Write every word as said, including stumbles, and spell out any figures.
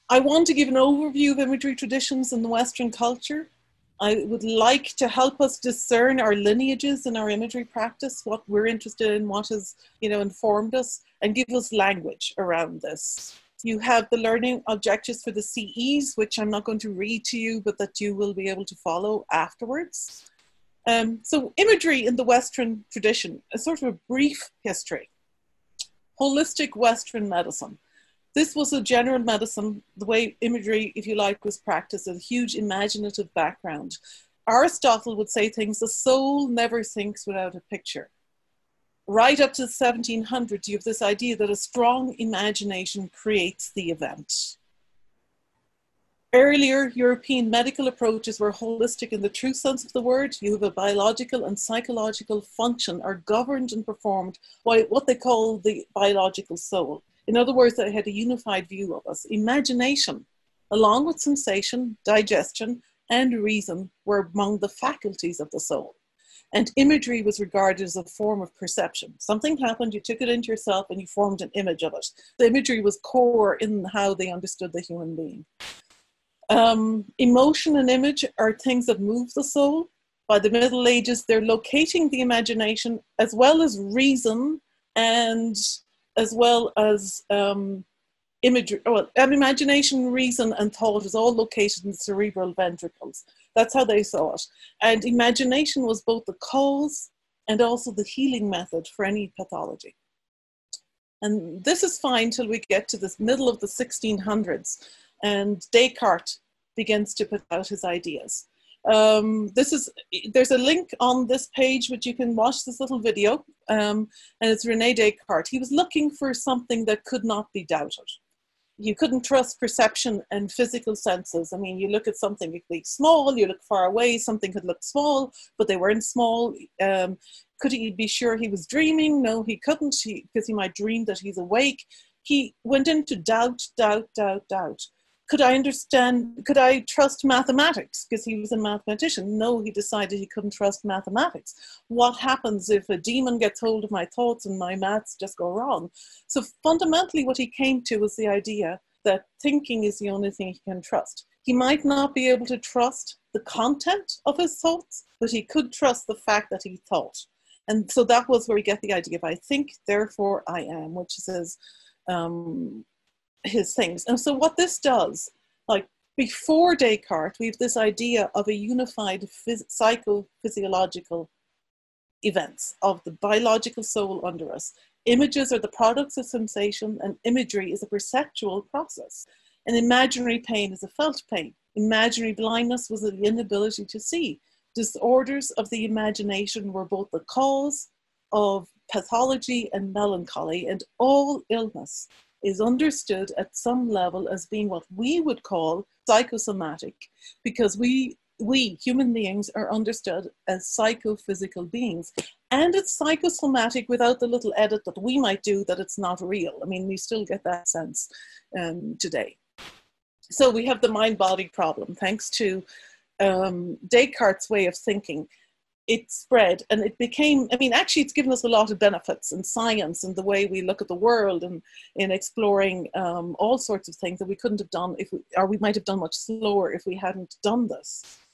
I want to give an overview of imagery traditions in the Western culture. I would like to help us discern our lineages in our imagery practice, what we're interested in, what has, you know, informed us, and give us language around this. You have the learning objectives for the C Es, which I'm not going to read to you, but that you will be able to follow afterwards. Um, so imagery in the Western tradition, a sort of a brief history. Holistic Western medicine. This was a general medicine, the way imagery, if you like, was practiced, a huge imaginative background. Aristotle would say things, the soul never thinks without a picture. Right up to the seventeen hundreds, you have this idea that a strong imagination creates the event. Earlier, European medical approaches were holistic in the true sense of the word. You have a biological and psychological function are governed and performed by what they call the biological soul. In other words, they had a unified view of us. Imagination, along with sensation, digestion, and reason, were among the faculties of the soul. And imagery was regarded as a form of perception. Something happened, you took it into yourself, and you formed an image of it. The imagery was core in how they understood the human being. Um, emotion and image are things that move the soul. By the Middle Ages, they're locating the imagination as well as reason and as well as um, imagery. Well, imagination, reason, and thought is all located in the cerebral ventricles. That's how they saw it. And imagination was both the cause and also the healing method for any pathology. And this is fine till we get to the middle of the sixteen hundreds. And Descartes begins to put out his ideas. Um, this is, there's a link on this page which you can watch this little video, um, and it's René Descartes. He was looking for something that could not be doubted. You couldn't trust perception and physical senses. I mean, you look at something, it could be small, you look far away, something could look small, but they weren't small. Um, could he be sure he was dreaming? No, he couldn't, because he, he might dream that he's awake. He went into doubt, doubt, doubt, doubt. Could I understand, could I trust mathematics? Because he was a mathematician. No, he decided he couldn't trust mathematics. What happens if a demon gets hold of my thoughts and my maths just go wrong? So fundamentally what he came to was the idea that thinking is the only thing he can trust. He might not be able to trust the content of his thoughts, but he could trust the fact that he thought. And so that was where we get the idea of I think, therefore I am, which says, um, his things. And so what this does, like before Descartes, we have this idea of a unified phys- psychophysiological events of the biological soul under us. Images are the products of sensation, and imagery is a perceptual process. And imaginary pain is a felt pain. Imaginary blindness was the inability to see. Disorders of the imagination were both the cause of pathology and melancholy, and all illness is understood at some level as being what we would call psychosomatic, because we, we human beings are understood as psychophysical beings. And it's psychosomatic without the little edit that we might do that it's not real. I mean, we still get that sense um, today. So we have the mind-body problem, thanks to um, Descartes' way of thinking. It spread and it became, I mean, actually it's given us a lot of benefits in science and the way we look at the world and in exploring um, all sorts of things that we couldn't have done if we, or we might have done much slower if we hadn't done this.